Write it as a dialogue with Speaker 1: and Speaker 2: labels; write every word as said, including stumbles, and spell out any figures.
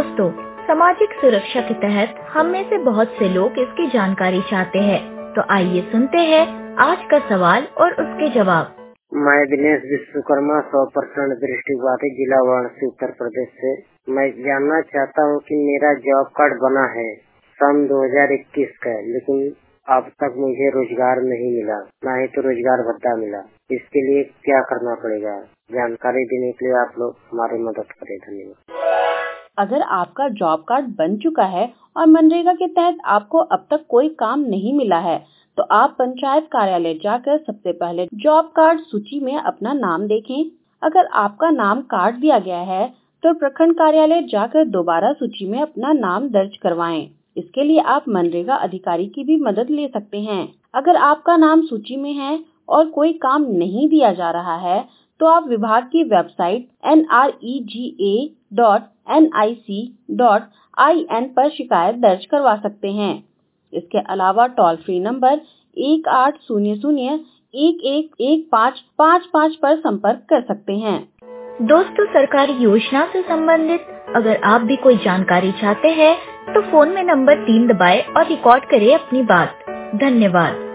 Speaker 1: दोस्तों, सामाजिक सुरक्षा के तहत हम में से बहुत से लोग इसकी जानकारी चाहते हैं, तो आइए सुनते हैं आज का सवाल और उसके जवाब।
Speaker 2: मैं दिनेश विश्वकर्मा सौ परसेंट दृष्टिबाधित जिला वाराणसी उत्तर प्रदेश से। मैं जानना चाहता हूँ कि मेरा जॉब कार्ड बना है सन दो हज़ार इक्कीस का, लेकिन अब तक मुझे रोजगार नहीं मिला, ना ही तो रोजगार भत्ता मिला। इसके लिए क्या करना पड़ेगा? जानकारी देने के लिए आप लोग हमारी मदद करें, धन्यवाद।
Speaker 3: अगर आपका जॉब कार्ड बन चुका है और मनरेगा के तहत आपको अब तक कोई काम नहीं मिला है, तो आप पंचायत कार्यालय जाकर सबसे पहले जॉब कार्ड सूची में अपना नाम देखें। अगर आपका नाम काट दिया गया है तो प्रखंड कार्यालय जाकर दोबारा सूची में अपना नाम दर्ज करवाएं। इसके लिए आप मनरेगा अधिकारी की भी मदद ले सकते हैं। अगर आपका नाम सूची में है और कोई काम नहीं दिया जा रहा है, तो आप विभाग की website N R E ji A dot N I C dot I N पर शिकायत दर्ज करवा सकते हैं। इसके अलावा टोल फ्री नंबर एक आठ शून्य शून्य एक एक एक पाँच पाँच पाँच पर संपर्क कर सकते हैं।
Speaker 1: दोस्तों, सरकारी योजना से संबंधित अगर आप भी कोई जानकारी चाहते हैं तो फोन में नंबर तीन दबाएं और रिकॉर्ड करें अपनी बात। धन्यवाद।